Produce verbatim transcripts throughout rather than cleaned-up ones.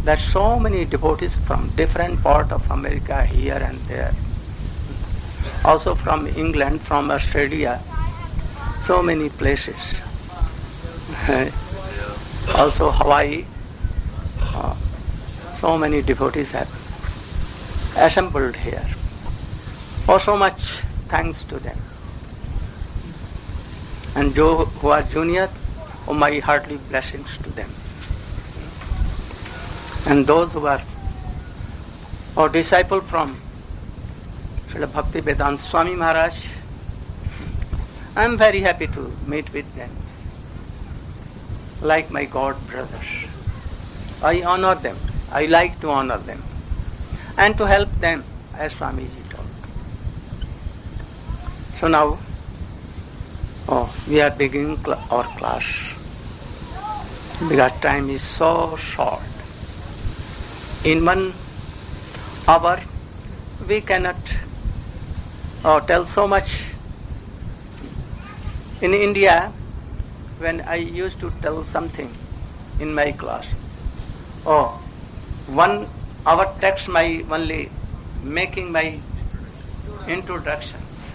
that so many devotees from different part of America, here and there, also from England, from Australia, so many places, also Hawaii, uh, so many devotees have assembled here. Oh, so much thanks to them. And those who are junior, oh, my heartily blessings to them. And those who are or disciple from Srila Bhakti Vedanta Swami Maharaj, I am very happy to meet with them, like my God brothers. I honor them. I like to honor them and to help them, as Swamiji told. So now, oh, we are beginning cl- our class because time is so short. In one hour, we cannot oh, tell so much. In India, when I used to tell something in my class, oh, one hour takes my only making my introductions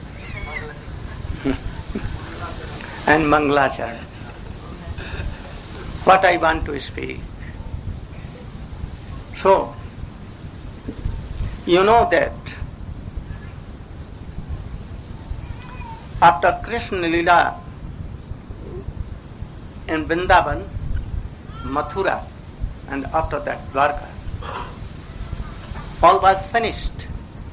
and Mangalacharana. What I want to speak. So, you know that after Krishna Lila in Vrindavan, Mathura, and after that Dwarka, all was finished.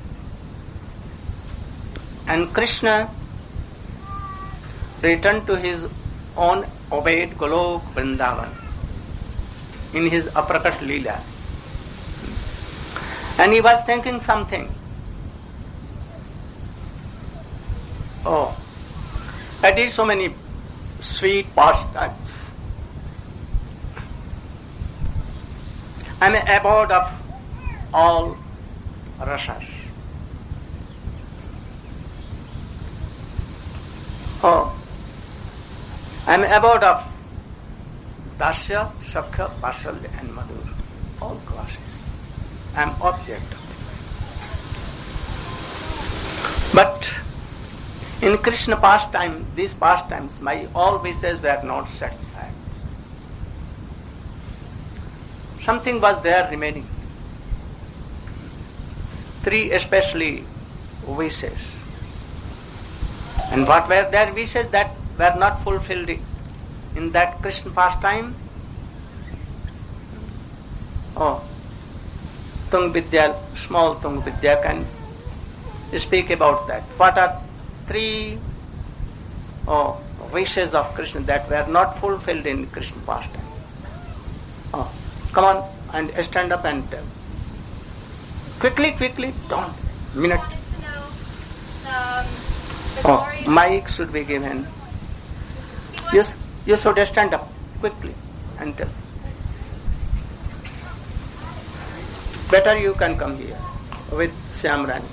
And Krishna returned to his own obeyed Golok Vrindavan in his Aprakat Leela. And he was thinking something. Oh, I did so many sweet pastimes. I am abode of all rasas. Oh, I am abode of Dasya, Sakha, Vasalya and Madhur, all classes. I am object of them. But in Krishna pastime, these pastimes, my all wishes were not satisfied. Something was there remaining. Three especially wishes. And what were their wishes that were not fulfilled in that Krishna pastime? Oh, Tung Vidya, small Tung Vidya can speak about that. What are three oh, wishes of Krishna that were not fulfilled in Krishna pastime? Oh, come on and stand up and tell. Quickly, quickly, don't. Minute. Um, oh, mic should be given. Yes, you should stand up quickly and tell. Better you can come here with Syamrani.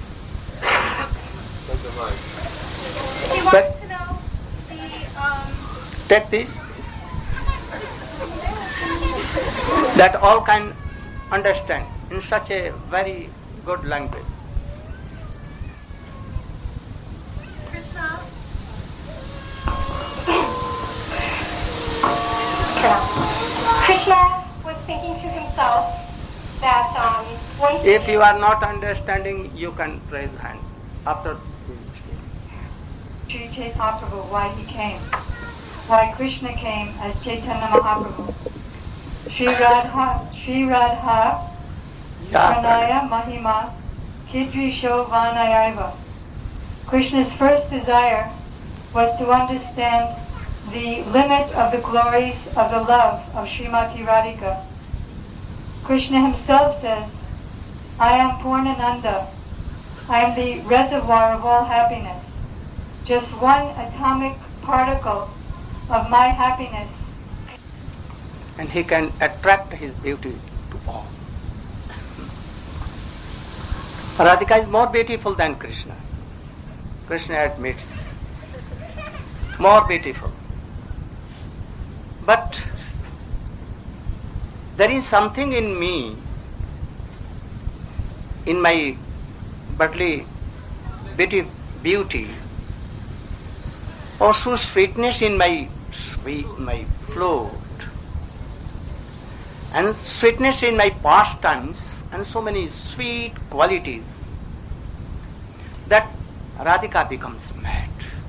He wanted to know the, um... Take this. That all can understand in such a very good language. Krishna? Krishna was thinking to himself that um, one... If you are not understanding, you can raise hand. After Sri Chaitanya Mahaprabhu, why he came. Why Krishna came as Chaitanya Mahaprabhu. Sri Radha, Sri Radha, Pranaya Mahima, Kidrisho Vanayaiva. Krishna's first desire was to understand the limit of the glories of the love of Srimati Radhika. Krishna himself says, I am Purnananda. I am the reservoir of all happiness. Just one atomic particle of my happiness. And he can attract his beauty to all. Radhika is more beautiful than Krishna. Krishna admits. More beautiful. But there is something in me, in my bodily beauty, or so sweetness in my sweet, my float, and sweetness in my pastimes, and so many sweet qualities that Radhika becomes mad.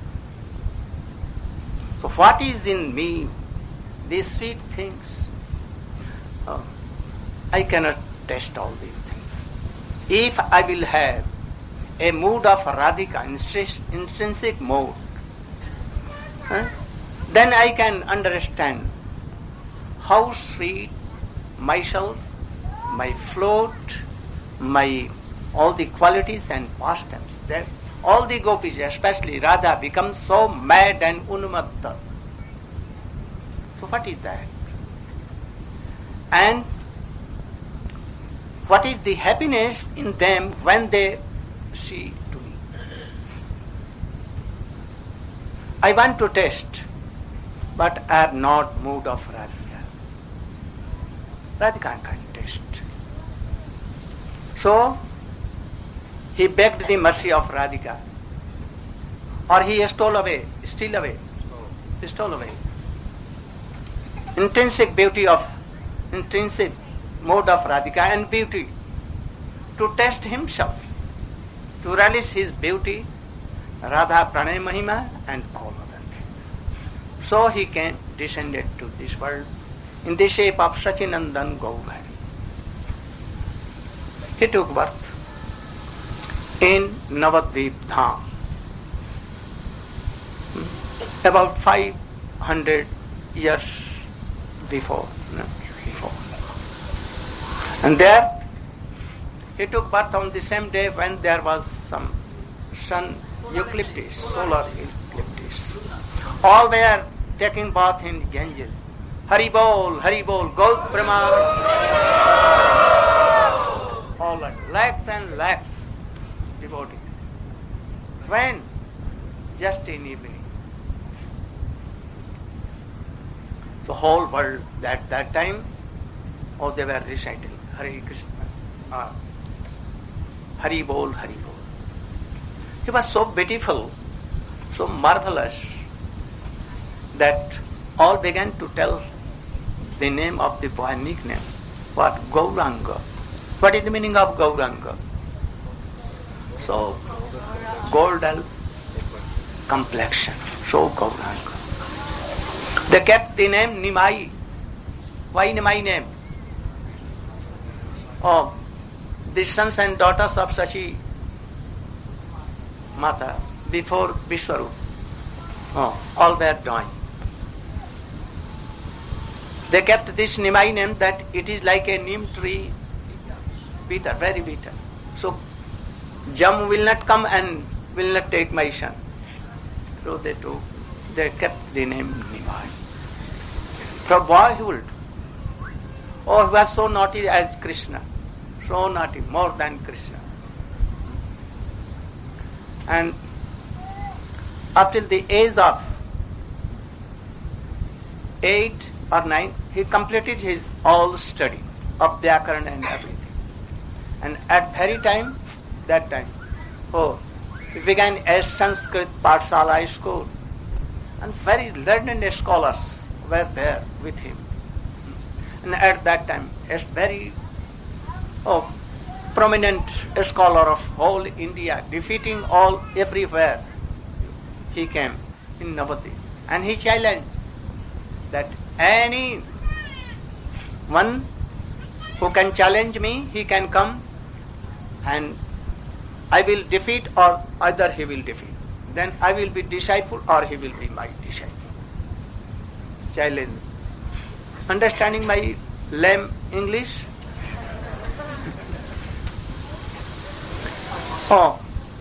So what is in me, these sweet things, oh, I cannot test all these things. If I will have a mood of Radhika, intrinsic mood, huh, then I can understand how sweet myself, my float, my all the qualities and pastimes. Then all the gopis, especially Radha, become so mad and unmatta. So what is that? And what is the happiness in them when they see to me? I want to test, but I am not mood of Radhika. Radhika can test. So he begged the mercy of Radhika, or he stole away, steal away, stole away. Intrinsic beauty of, intrinsic mode of Radhika and beauty, to test himself, to relish his beauty, Radha Pranay Mahima and all other things. So he came, descended to this world in the shape of Sachinandan Gaurhari. He took birth in Navadvip Dham, about five hundred years before. No, before. And there he took birth on the same day when there was some sun eclipse, solar eclipse. All were taking bath in Ganges. Hari Bol, Hari Bol, Gaur Preman. All like lakhs and lakhs devoted. When? Just in evening. The whole world at that time, oh, they were reciting Hare Krishna, uh, Hari Bol, Hari Bol. It was so beautiful, so marvelous, that all began to tell the name of the boy, nickname. What? Gauranga. What is the meaning of Gauranga? So, golden complexion. So Gauranga. They kept the name Nimai. Why Nimai name? Oh, the sons and daughters of Sachi Mata before Vishwarup. Oh, all were joined. They kept this Nimai name that it is like a neem tree, bitter, very bitter. So Jam will not come and will not take my son. So they took, they kept the name Nimai. From boyhood, oh, he was so naughty as Krishna, so naughty, more than Krishna. And up till the age of eight or nine, he completed his all study of Vyakaran and everything. And at very time, that time, oh, he began a Sanskrit Pathshala school, and very learned scholars were there with him. And at that time, a very oh, prominent scholar of whole India, defeating all everywhere, he came in Navadvip. And he challenged that any one who can challenge me, he can come and I will defeat, or either he will defeat. Then I will be disciple or he will be my disciple. Challenge. Understanding my lame English? Oh,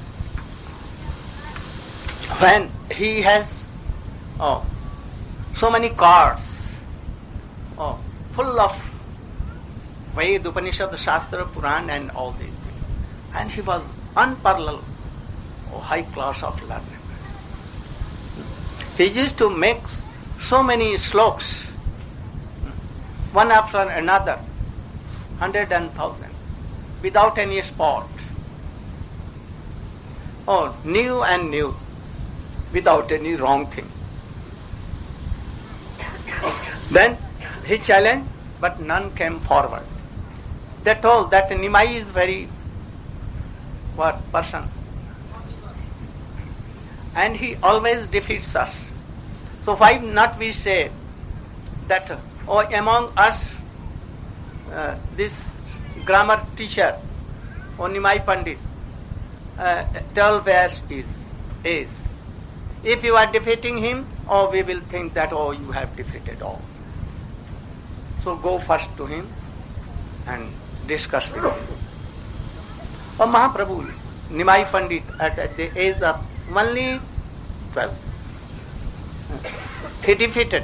when he has oh so many cards, oh, full of Ved, Upanishad, Shastra, Puran, and all these things, and he was unparalleled, oh, high class of learning. He used to make so many sloks one after another, hundred and thousand, without any spot. Oh, new and new, without any wrong thing. Then he challenged, but none came forward. They told that Nimai is very what person, and he always defeats us. So why not we say that, oh, among us, uh, this grammar teacher, oh, Nimai Pandit, uh, twelve years is, is. If you are defeating him, oh, we will think that, oh, you have defeated all. So go first to him and discuss with him. Oh, Mahaprabhu, Nimai Pandit, at, at the age of only twelve, he defeated.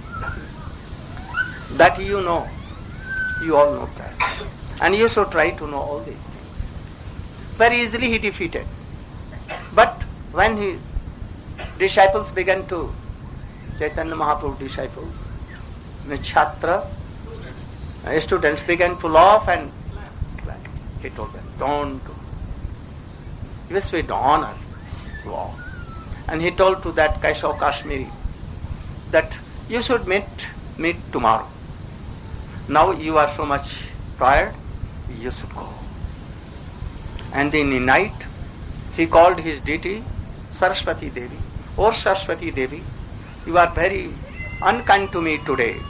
That you know, you all know that. And you should try to know all these things. Very easily he defeated. But when his disciples began to, Chaitanya Mahaprabhu disciples, the Chhatra, uh, students began to laugh and clap. He told them, don't do. He was with honor to all. And he told to that Kaishav Kashmiri that you should meet, meet tomorrow. Now you are so much tired, you should go. And in the night, he called his deity Saraswati Devi. Oh Saraswati Devi, you are very unkind to me today.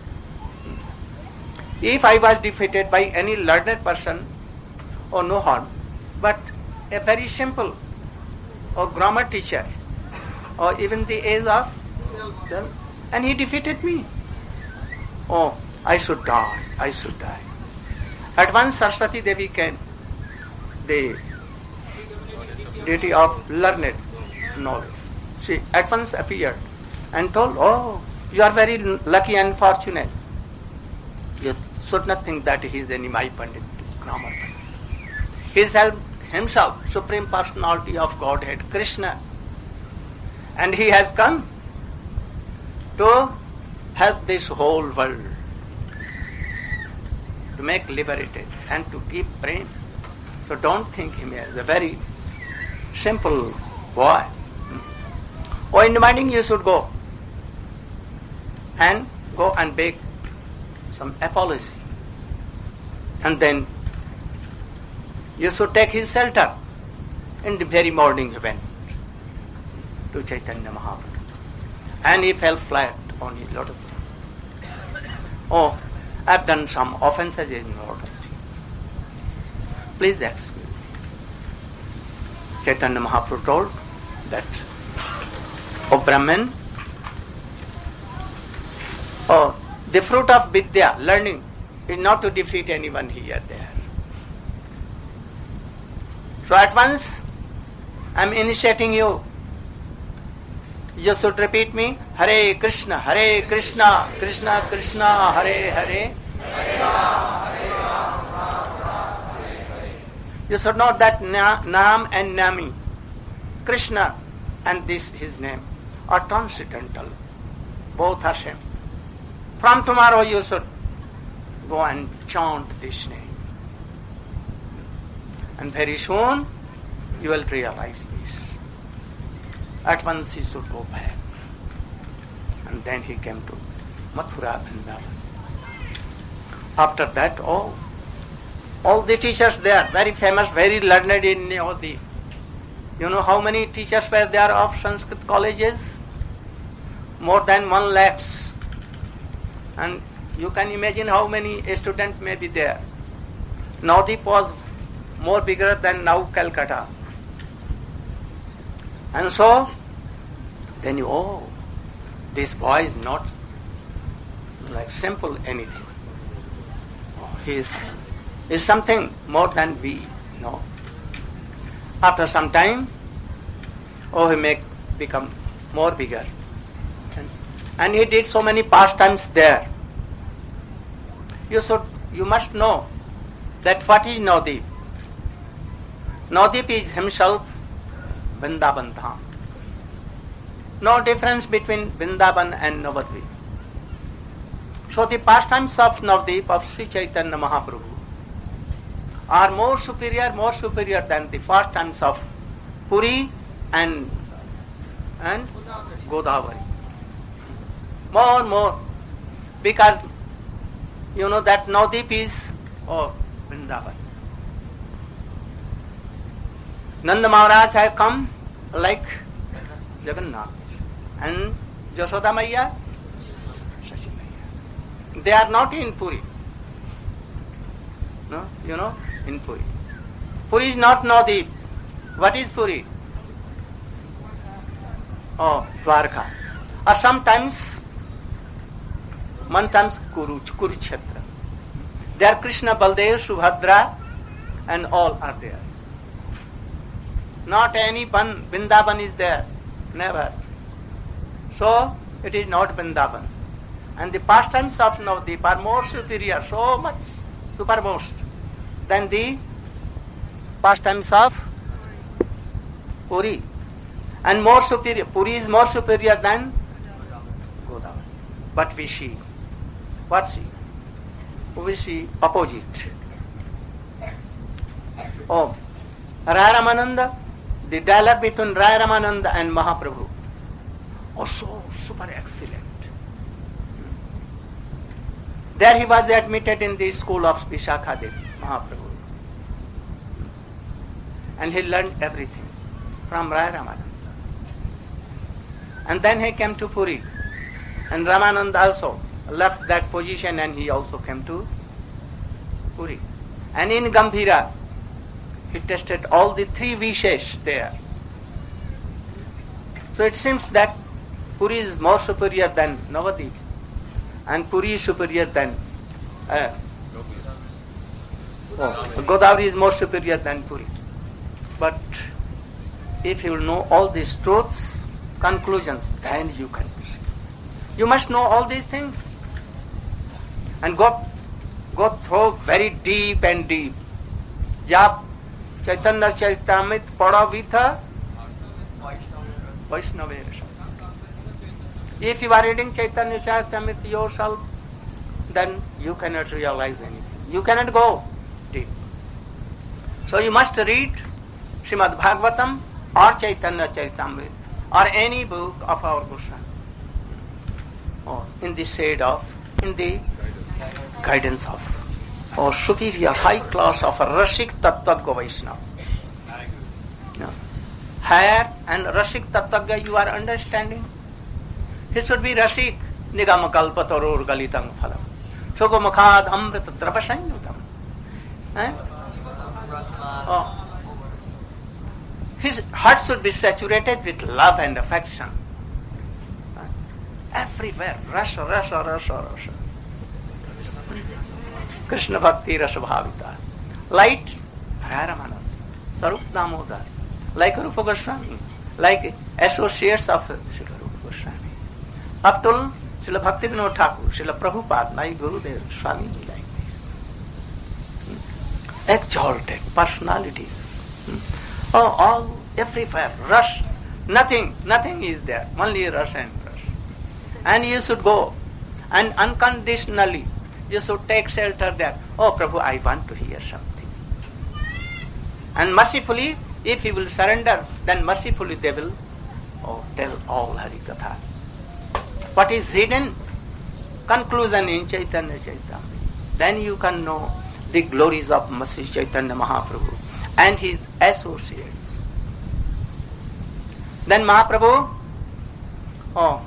If I was defeated by any learned person, oh no harm, but a very simple or grammar teacher, or even the age of, and he defeated me. Oh, I should die, I should die. At once Saraswati Devi came, the deity of learned knowledge. She at once appeared and told, oh, you are very lucky and fortunate. You should not think that he is a Nimai Pandit, grammar Pandit. He is himself, Supreme Personality of Godhead, Krishna. And he has come to help this whole world, to make liberated and to give prema. So don't think him as a very simple boy. Oh, in the morning you should go and go and bake some apology. And then you should take his shelter. In the very morning he went to Chaitanya Mahaprabhu. And he fell flat on his lotus feet. Oh, I have done some offenses in lotus feet. Please excuse me. Chaitanya Mahaprabhu told that, oh Brahman, oh, the fruit of Vidya, learning, is not to defeat anyone here, there. So at once, I am initiating you. You should repeat me, Hare Krishna, Hare Krishna, Krishna Krishna, Hare Hare. You should know that na- Nam and Nami, Krishna and this his name, are transcendental. Both are same. From tomorrow you should go and chant this name. And very soon you will realize this. At once he should go back. And then he came to Mathura Vrindavan. After that, oh, all the teachers there, very famous, very learned in all the, you know how many teachers were there of Sanskrit colleges? More than one lakhs. And you can imagine how many students may be there. Navadip was more bigger than now Calcutta. And so, then you, oh, this boy is not like simple anything. Oh, he is, is something more than we know. After some time, oh, he may become more bigger. And, and he did so many pastimes there. You should, you must know that what is Navadip. Navadip is himself Vrindavan Dham. No difference between Vrindavan and Navadvip. So the pastimes of Navadvip of Sri Chaitanya Mahaprabhu are more superior, more superior than the pastimes of Puri and and Godavari. More, more, because you know that Navadvip is oh Vrindavan. Nanda Maharaj have come like Jagannath and Yashoda Maiya, Shashi Maiya. They are not in Puri. No, you know, in Puri. Puri is not Navadvip. What is Puri? Oh, Dwarka. Or sometimes, sometimes Kuru, Kurukshetra. There Krishna, Baldev, Subhadra and all are there. Not any one, Vrindavan is there. Never. So, it is not Vrindavan. And the pastimes of Navadvip are more superior, so much supermost than the pastimes of Puri. And more superior. Puri is more superior than Godavari. But we see. What see? We see opposite. Oh, Raya Ramananda, the dialogue between Raya Ramananda and Mahaprabhu, also super excellent. There he was admitted in the school of Vishakhadevi, Mahaprabhu. And he learned everything from Raya Ramananda. And then he came to Puri. And Ramananda also left that position and he also came to Puri. And in Gambhira, he tested all the three Vishesh there. So it seems that Puri is more superior than Navadvip. And Puri is superior than uh, oh, Godavari is more superior than Puri. But if you will know all these truths, conclusions, then you can. You must know all these things and go go through very deep and deep. Jab Chaitanya Charitamrita pada vitha Vaishnava. If you are reading Chaitanya Charitamrita yourself, then you cannot realize anything. You cannot go deep. So you must read Srimad Bhagavatam or Chaitanya Charitamrita or any book of our Goswami. Or in the shade of, in the guidance of, or superior high class of a Rashik Tattva Vaishnava. No. Higher and Rashik Tattva you are understanding. He should be Rashik. Nigam kalpataror galitang phalam. Shoko makhad amrit trapasanyutam. Eh? Oh. His heart should be saturated with love and affection. Everywhere, rasa, rasa, rasa, rasa. Krishna Bhakti Rasa Bhavita. Light, Raya Ramananda, Sarup Damodar, like Rupa Goswami, like associates of Srila Rupa Goswami. Up till Srila Bhakti Vinod Thakur, Srila Prabhupada, my Gurudev, Swami, like this. Exalted personalities. Oh, all, everywhere, rush. Nothing, nothing is there. Only rush and rush. And you should go. And unconditionally, you should take shelter there. Oh, Prabhu, I want to hear something. And mercifully, if you will surrender, then mercifully they will oh, tell all Harikatha. What is hidden? Conclusion in Chaitanya Charitamrita. Then you can know the glories of Sri Chaitanya Mahaprabhu and his associates. Then Mahaprabhu oh,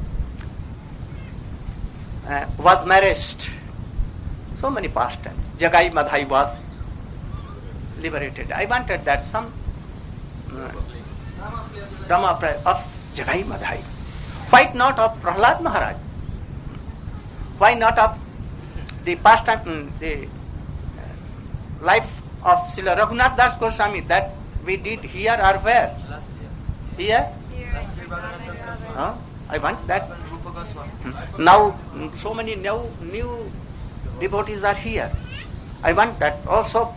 uh, was married. So many pastimes. Jagai Madhai was liberated. I wanted that some uh, drama of Jagai Madhai. Why not of Prahlad Maharaj? Why not of the pastime, the uh, life of Srila Raghunath Das Goswami that we did here or where? Here? Huh? I want that. Now so many new, new devotees are here. I want that also.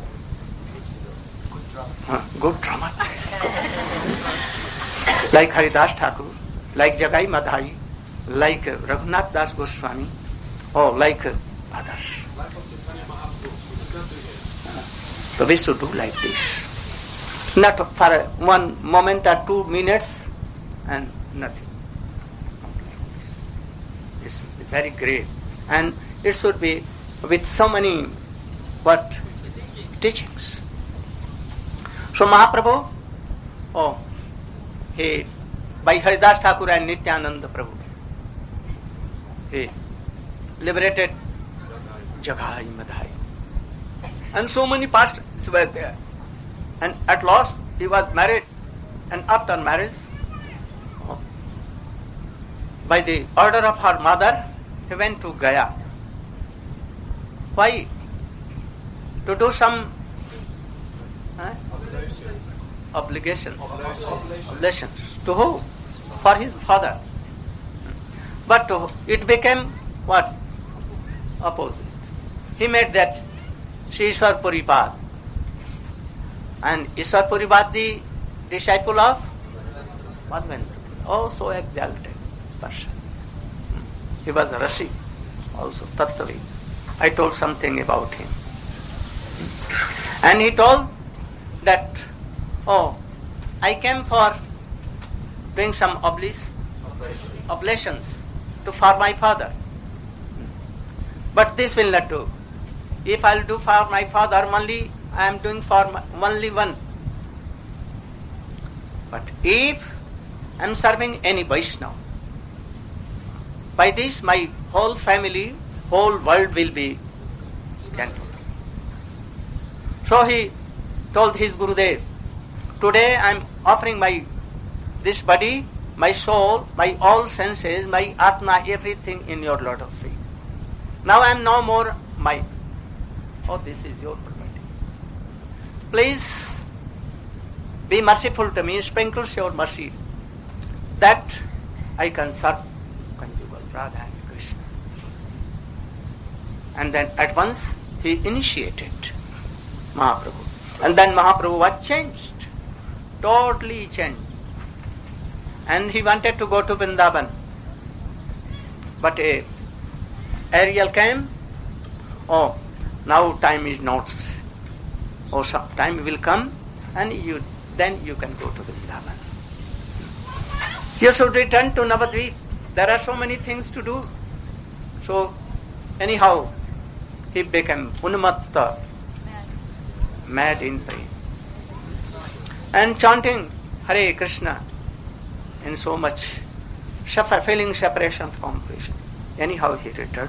Huh, good drama. Like Haridas Thakur, like Jagai Madhai, like Raghunath Das Goswami, oh, like uh, others. So we should do like this. Not for a one moment or two minutes and nothing. It's very great. And it should be with so many what? Teachings. So Mahaprabhu, oh, he, by Haridas Thakur and Nityananda Prabhu, he liberated Jagai Madhai. And so many pastors were there. And at last he was married, and after marriage, oh, by the order of her mother, he went to Gaya. Why? To do some eh? obligations. Obligations. To who? For his father. But to, it became what? Opposite. He made that Sri Ishwar Puripad. And Ishwar Puripad, the disciple of Madhavendra. Oh, so exalted person. He was a Rashi also, Tattvavid. I told something about him. And he told that, oh, I came for doing some oblis, oblations to for my father. But this will not do. If I will do for my father, only I am doing for my, only one. But if I am serving any Vaishnava, by this my whole family, whole world will be controlled. So he told his Gurudev, today I am offering my this body, my soul, my all senses, my Atma, everything in your lotus feet. Now I am no more mine. Oh, this is your property. Please be merciful to me, sprinkle your mercy, that I can serve conjugal Radha and Krishna. And then at once he initiated Mahaprabhu. And then Mahaprabhu was changed, totally changed. And he wanted to go to Vrindavan. But a Ariel came, oh, now time is not, oh, some time will come, and you then you can go to Vrindavan. You should return to Navadvip. There are so many things to do. So, anyhow, he became Unmatta, mad in pain, and chanting Hare Krishna in so much suffer, feeling separation from Krishna. Anyhow, he returned.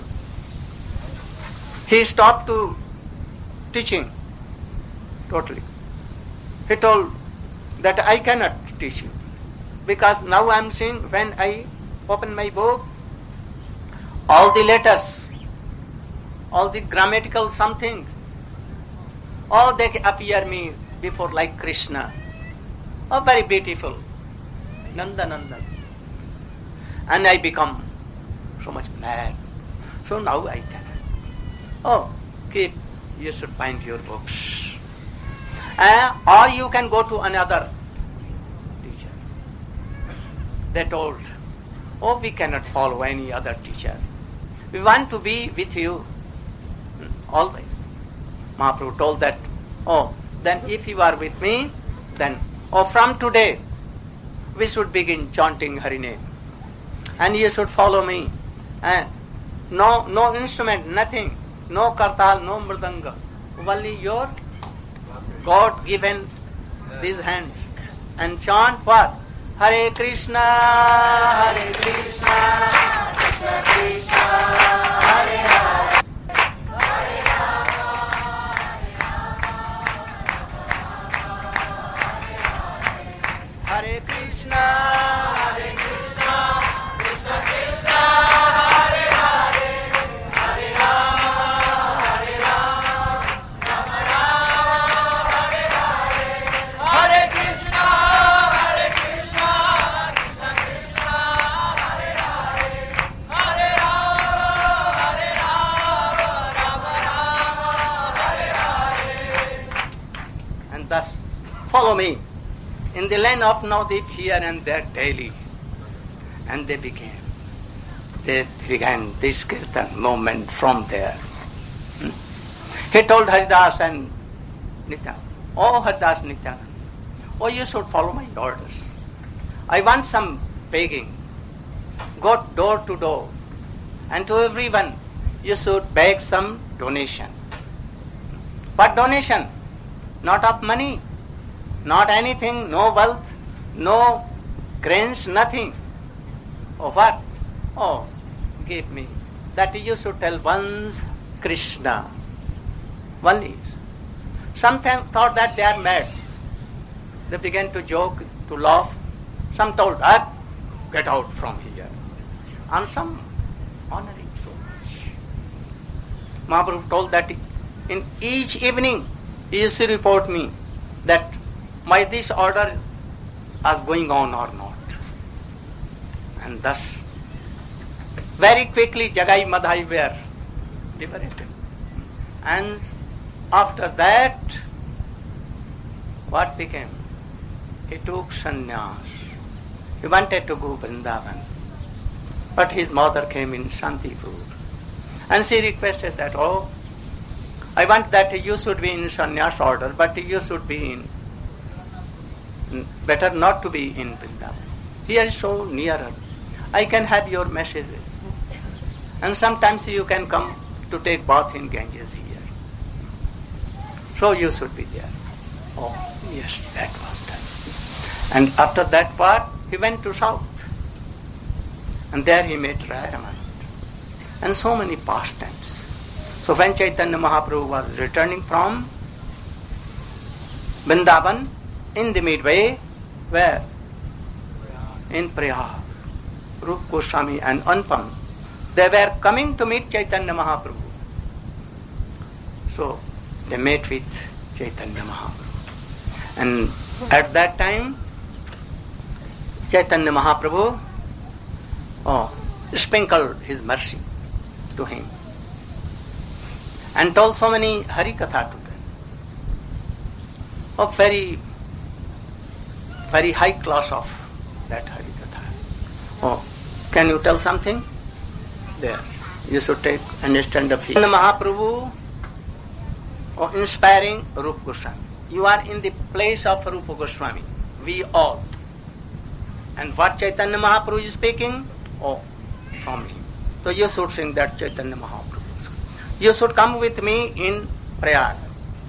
He stopped to teaching totally. He told that I cannot teach you, because now I am seeing, when I open my book, all the letters, all the grammatical something, all they appear me before like Krishna. Oh, very beautiful. Nanda Nanda. And I become so much mad. So now I cannot. Oh, keep, you should find your books. Uh, or you can go to another teacher. They told, oh, we cannot follow any other teacher. We want to be with you always. Mahaprabhu told that, oh, then if you are with me, then, oh, from today, we should begin chanting Hari name. And you should follow me. And no, no instrument, nothing. No kartal, no mridanga. Only your God-given these hands. And chant what? Hare Krishna, Hare Krishna, Krishna Krishna, Hare Hare. Hare Rama, Hare Krishna, Hare Krishna, Krishna Krishna, Hare Hare. Hare Rama, Hare Rama, Rama Rama, Hare Hare. Hare Krishna, Hare Krishna, Krishna Krishna, Hare Hare. Hare Rama, Hare Rama, Rama Rama, Hare Hare. And thus, follow me in the land of Navadvip, here and there daily. And they became they began this kirtan movement from there. Hmm. He told Haridas and Nityananda, "Oh Haridas, Nityananda, oh you should follow my orders. I want some begging. Go door to door, and to everyone you should beg some donation. But donation, not of money, not anything, no wealth, no cranes, nothing. Oh what? Oh, give me. That you should tell once Krishna. Only. Some thought that they are mads. They began to joke, to laugh. Some told, ah, get out from here. And some honoring so much. Mahaprabhu told that in each evening he used to report me that my this order is going on or not. And thus, very quickly Jagai Madhai were liberated. And after that, what became? He took sannyas. He wanted to go Vrindavan. But his mother came in Shantipur. And she requested that, oh, I want that you should be in sannyas order, but you should be in, better not to be in Vrindavan. Here is so nearer. I can have your messages. And sometimes you can come to take bath in Ganges here. So you should be there. Oh, yes, that was done. And after that part, he went to south. And there he met Raya Ramanand. And so many pastimes. So when Chaitanya Mahaprabhu was returning from Vrindavan, in the midway, where? In Prayag, Rupa Goswami and Anupam, they were coming to meet Chaitanya Mahaprabhu. So they met with Chaitanya Mahaprabhu. And at that time, Chaitanya Mahaprabhu oh, sprinkled his mercy to him and told so many Harikatha to them of very, very high class of that Harikatha. Oh, can you tell something? There, you should take understand the feeling. Mahaprabhu oh, inspiring Rupa Goswami. You are in the place of Rupa Goswami. We all. And what Chaitanya Mahaprabhu is speaking? Oh, from him. So you should sing that Chaitanya Mahaprabhu. You should come with me in Prayag.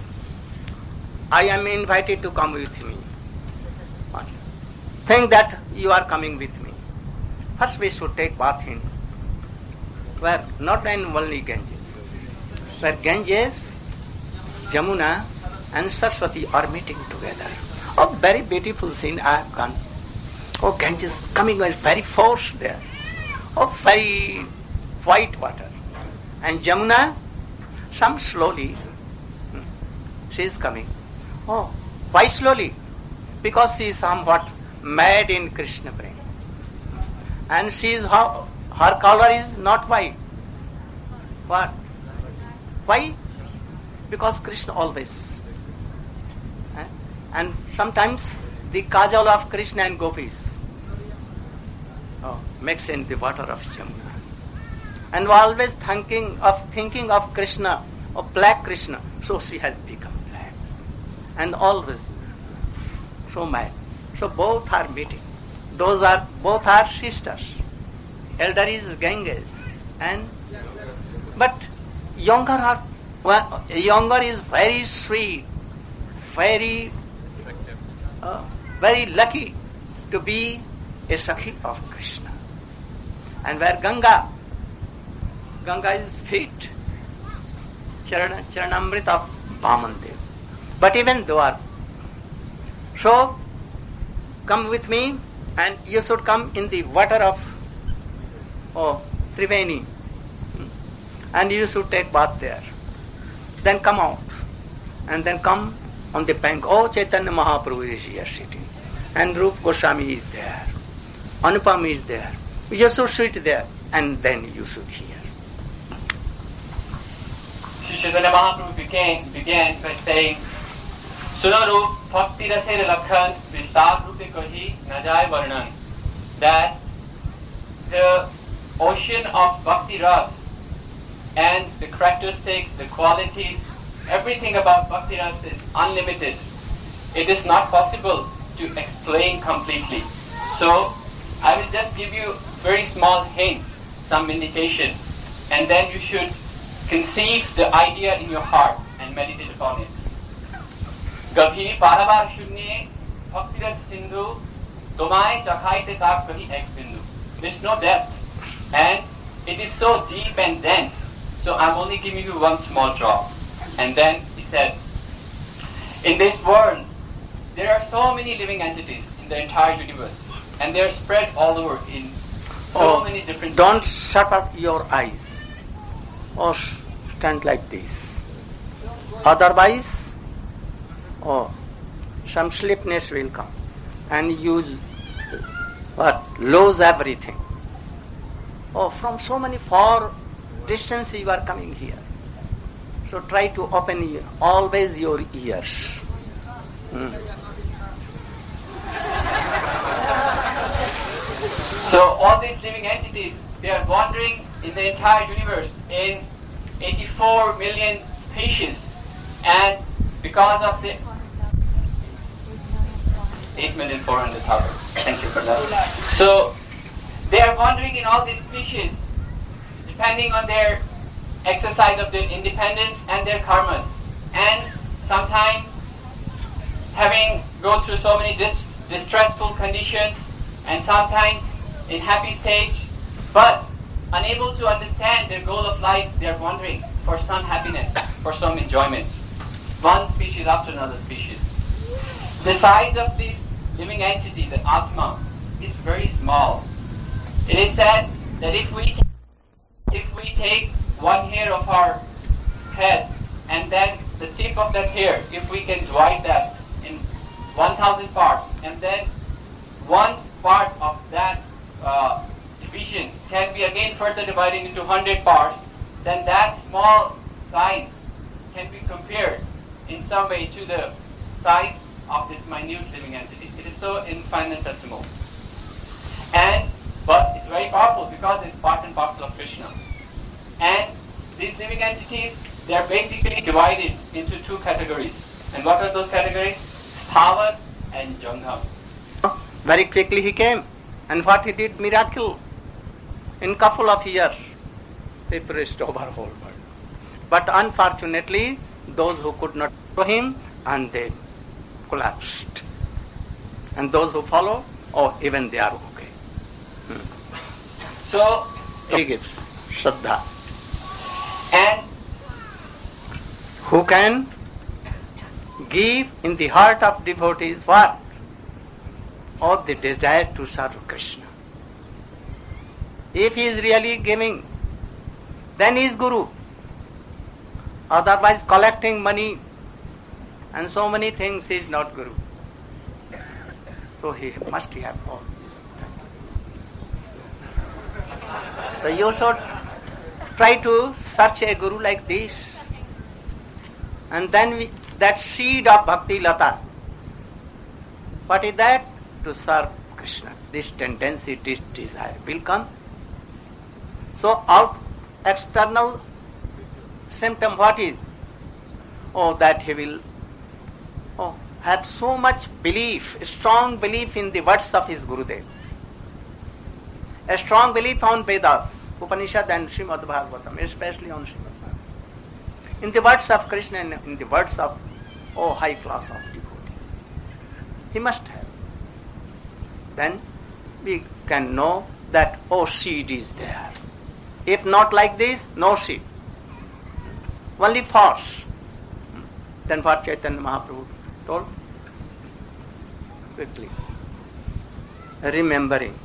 I am invited to come with me. Think that you are coming with me. First we should take bath in where not in only Ganges, where Ganges, Jamuna and Saraswati are meeting together. Oh, very beautiful scene I have gone. Oh, Ganges coming with very force there. Oh, very white water. And Jamuna, some slowly, she is coming. Oh, why slowly? Because she is somewhat mad in Krishna prema. And she is, her, her color is not white. What? Why? Because Krishna always. Eh? And sometimes the kajal of Krishna and gopis oh, mix in the water of Jamuna. And always thinking of thinking of Krishna, of black Krishna, so she has become black. And always so mad. So both are meeting. Those are both are sisters. Elder is Ganges, and but younger are well, younger is very sweet, very uh, very lucky to be a Sakhi of Krishna. And where Ganga, Ganga is feet, Charan, Charanamrit of Vamandev. But even though are so, come with me, and you should come in the water of oh, Triveni, and you should take bath there. Then come out, and then come on the bank. Oh, Chaitanya Mahaprabhu is here sitting, and Rupa Goswami is there, Anupam is there. You should sit there, and then you should hear. Sri Chaitanya Mahaprabhu began, began by saying, Sunarup Bhakti Rasera Lakhan Vistar Rupe Kahi Najai Varnan. That the ocean of Bhakti Ras and the characteristics, the qualities, everything about Bhakti Ras is unlimited. It is not possible to explain completely. So I will just give you a very small hint, some indication, and then you should conceive the idea in your heart and meditate upon it. Gabhir Paravar Shunye Bhaktirat Sindhu Tomai Chakhaite Tak Kahi Ek Bindu. There's no depth, and it is so deep and dense. So I'm only giving you one small drop. And then he said, in this world, there are so many living entities in the entire universe, and they are spread all over in so oh, many different. Don't species. shut up your eyes or stand like this. Otherwise, oh, some sleepiness will come, and you what lose everything. Oh, from so many far distance you are coming here. So try to open your, always your ears. Hmm. So all these living entities, they are wandering in the entire universe in eighty-four million species, and because of the eight million four hundred thousand. Thank you for that. So they are wandering in all these species, depending on their exercise of their independence and their karmas, and sometimes having go through so many dis- distressful conditions, and sometimes in happy stage, but unable to understand their goal of life, they are wandering for some happiness, for some enjoyment. One species after another species. The size of this living entity, the Atma, is very small. It is said that if we t- if we take one hair of our head and then the tip of that hair, if we can divide that in one thousand parts, and then one part of that uh, division can be again further divided into one hundred parts, then that small size can be compared in some way to the size of this minute living entity. It is so infinitesimal. And but it's very powerful because it's part and parcel of Krishna. And these living entities, they are basically divided into two categories. And what are those categories? Sthavar and Jangham. Very quickly he came, and what he did, miracle. In couple of years, he preached over whole world. But unfortunately, those who could not follow him, and they collapsed. And those who follow, oh, even they are okay. Hmm. So he gives Shraddha. And who can give in the heart of devotees what? Or the desire to serve Krishna. If he is really giving, then he is Guru. Otherwise, collecting money and so many things, he is not Guru. So he must have all this. So you should try to search a Guru like this. And then we, that seed of Bhakti Lata, what is that? To serve Krishna. This tendency, this desire will come. So out external symptom, what is? Oh, that he will oh, have so much belief, strong belief in the words of his Gurudev. A strong belief on Vedas, Upanishad and Srimad Bhagavatam, especially on Srimad Bhagavatam. In the words of Krishna and in the words of oh high class of devotees. He must have. Then we can know that oh seed is there. If not like this, no seed. Only force. Then what Chaitanya Mahaprabhu told? Quickly. Remembering.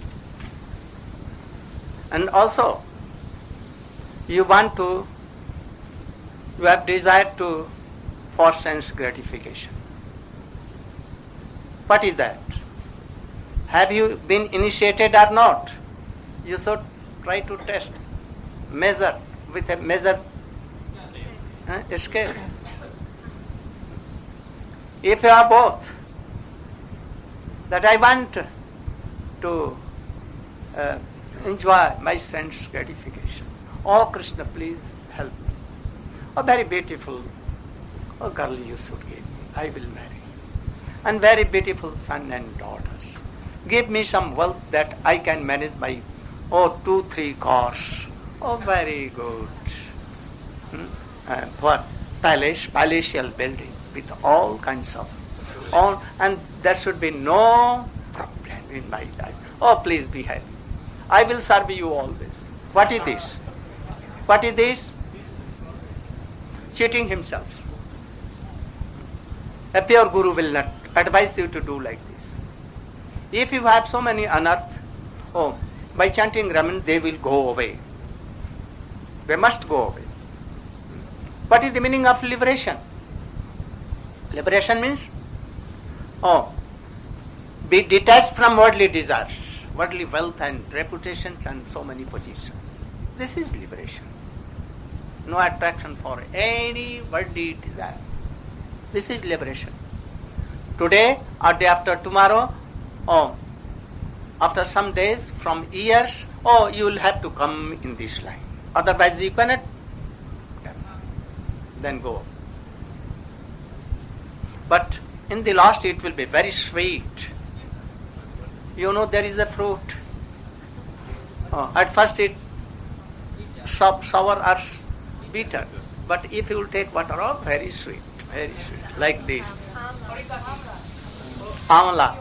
And also, you want to, you have desire to, for sense gratification. What is that? Have you been initiated or not? You should try to test, measure with a measure uh, scale. If you are both, that I want to uh, enjoy my sense gratification. Oh Krishna, please help me. A very beautiful oh, girl you should give me. I will marry. And very beautiful son and daughters. Give me some wealth that I can manage my oh two, three cars. Oh, very good. Hmm? Uh, what? Palace, palatial buildings with all kinds of all, and there should be no problem in my life. Oh, please be happy. I will serve you always. What is this? What is this? Cheating himself. A pure guru will not advise you to do like this. If you have so many unearth, oh, by chanting Raman, they will go away. They must go away. What is the meaning of liberation? Liberation means, oh, be detached from worldly desires, worldly wealth and reputations and so many positions. This is liberation. No attraction for any worldly desire. This is liberation. Today or day after tomorrow, oh, after some days, from years, oh, you will have to come in this line. Otherwise you cannot. Then go. But in the last it will be very sweet. You know there is a fruit. Oh, at first it sour or bitter. But if you will take water off, very sweet, very sweet. Like this. Amla.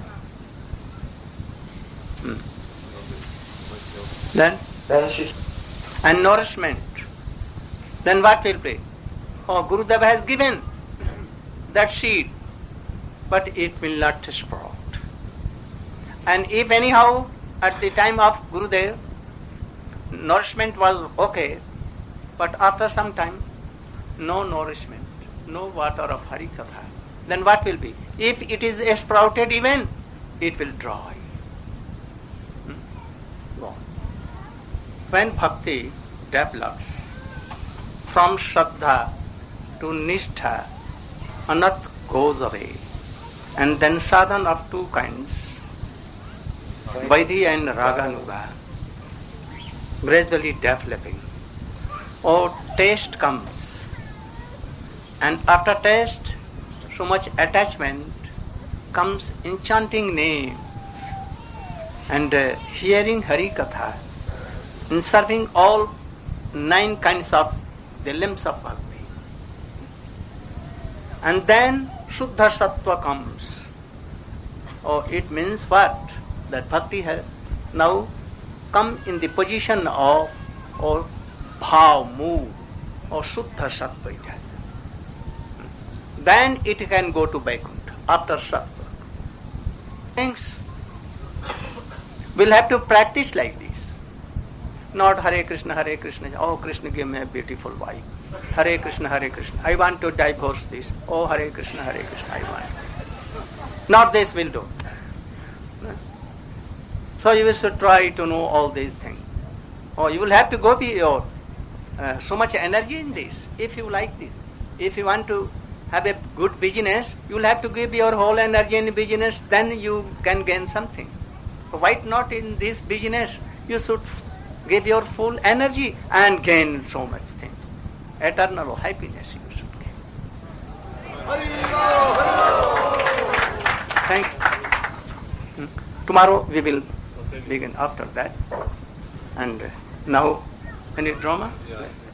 Hmm. Then? And nourishment. Then what will be? Oh, Gurudeva has given that seed, but it will not sprout. And if anyhow, at the time of Gurudev, nourishment was okay, but after some time, no nourishment, no water of Harikatha, then what will be? If it is sprouted even, it will dry. Hmm? Go. When bhakti develops from Shraddha to Nishtha, unearth goes away. And then sadhana of two kinds, Vaidhi and Raganuga, gradually developing. Or taste comes. And after taste, so much attachment comes in chanting names and uh, hearing Harikatha, in serving all nine kinds of the limbs of bhakti. And then Shuddha Sattva comes. Oh, it means what? That bhakti has now come in the position of or bhav, mood, or Shuddha Sattva it has. Then it can go to Vaikuntha after Sattva. Things we'll have to practice like this. Not Hare Krishna, Hare Krishna. Oh, Krishna, give me a beautiful wife. Hare Krishna, Hare Krishna. I want to divorce this. Oh, Hare Krishna, Hare Krishna. I want. Not this will do. So you should try to know all these things. Oh, you will have to go be your uh, so much energy in this. If you like this, if you want to have a good business, you will have to give your whole energy in business. Then you can gain something. So why not in this business? You should give your full energy and gain so much thing. Eternal happiness you should gain. Thank you. Hmm? Tomorrow we will begin after that. And uh, now, any drama? Yeah.